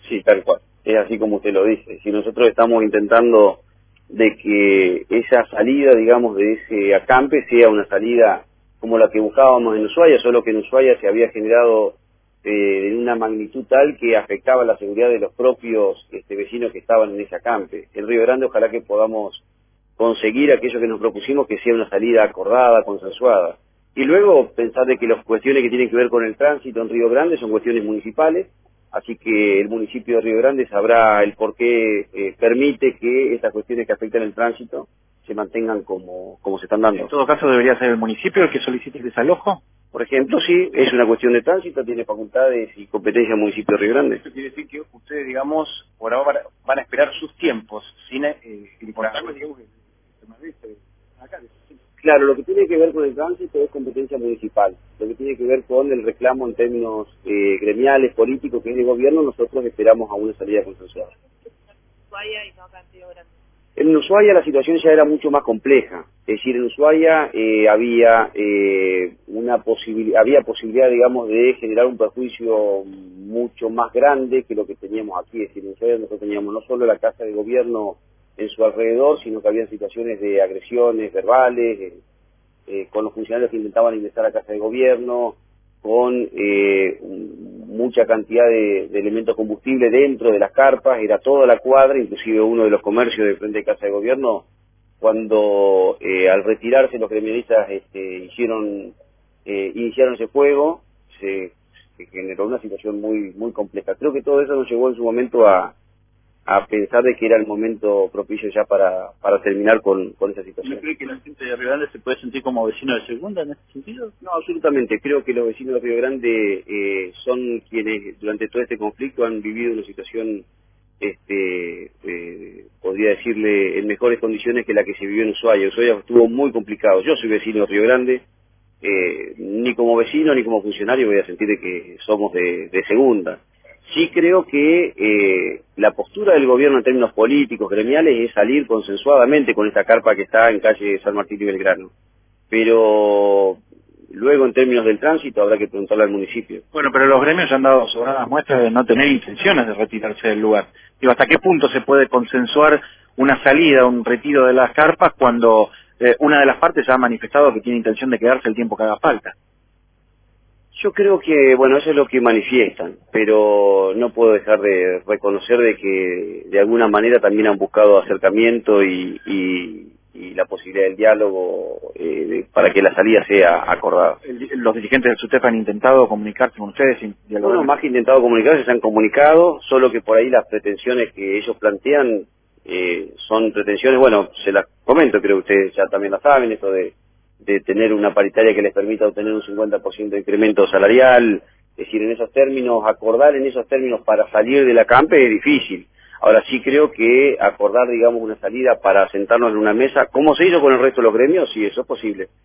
Sí, tal cual. Es así como usted lo dice. Si nosotros estamos intentando de que esa salida, digamos, de ese acampe sea una salida como la que buscábamos en Ushuaia, solo que en Ushuaia se había generado en una magnitud tal que afectaba la seguridad de los propios vecinos que estaban en ese acampe. En Río Grande ojalá que podamos conseguir aquello que nos propusimos, que sea una salida acordada, consensuada. Y luego pensar de que las cuestiones que tienen que ver con el tránsito en Río Grande son cuestiones municipales, así que el municipio de Río Grande sabrá el por qué permite que estas cuestiones que afectan el tránsito se mantengan como se están dando. En todo caso, debería ser el municipio el que solicite el desalojo. Por ejemplo, sí, es una cuestión de tránsito, tiene facultades y competencia el municipio de Río Grande. Eso quiere decir que ustedes, digamos, por ahora van a esperar sus tiempos, sin importarme, digamos, Claro, lo que tiene que ver con el tránsito es competencia municipal. Lo que tiene que ver con el reclamo en términos gremiales, políticos, que es de gobierno, nosotros esperamos a una salida consensuada. En Ushuaia la situación ya era mucho más compleja. Es decir, en Ushuaia había posibilidad, digamos, de generar un perjuicio mucho más grande que lo que teníamos aquí. Es decir, en Ushuaia nosotros teníamos no solo la casa de gobierno en su alrededor, sino que había situaciones de agresiones verbales, con los funcionarios que intentaban ingresar a casa de gobierno, con mucha cantidad de elementos combustibles dentro de las carpas, era toda la cuadra, inclusive uno de los comercios de frente de casa de gobierno, cuando al retirarse los gremialistas iniciaron ese fuego, se generó una situación muy compleja. Creo que todo eso nos llevó en su momento a pensar de que era el momento propicio ya para terminar con esa situación. ¿No cree que la gente de Río Grande se puede sentir como vecino de segunda en este sentido? No, absolutamente. Creo que los vecinos de Río Grande son quienes durante todo este conflicto han vivido una situación, podría decirle, en mejores condiciones que la que se vivió en Ushuaia. Ushuaia estuvo muy complicado. Yo soy vecino de Río Grande, ni como vecino ni como funcionario voy a sentir de que somos de segunda. Sí creo que la postura del gobierno en términos políticos, gremiales, es salir consensuadamente con esta carpa que está en calle San Martín y Belgrano. Pero luego en términos del tránsito habrá que preguntarle al municipio. Bueno, pero los gremios han dado sobradas muestras de no tener intenciones de retirarse del lugar. Digo, ¿hasta qué punto se puede consensuar una salida, un retiro de las carpas cuando una de las partes ha manifestado que tiene intención de quedarse el tiempo que haga falta? Yo creo que, bueno, eso es lo que manifiestan, pero no puedo dejar de reconocer de que de alguna manera también han buscado acercamiento y la posibilidad del diálogo para que la salida sea acordada. ¿Los dirigentes del SUTEP han intentado comunicarse con ustedes sin dialogar? Bueno, más que intentado comunicarse, se han comunicado, solo que por ahí las pretensiones que ellos plantean son pretensiones, bueno, se las comento, creo que ustedes ya también las saben, esto de tener una paritaria que les permita obtener un 50% de incremento salarial, es decir, en esos términos, acordar en esos términos para salir de la campe es difícil. Ahora sí creo que acordar, digamos, una salida para sentarnos en una mesa, como se hizo con el resto de los gremios, sí, eso es posible.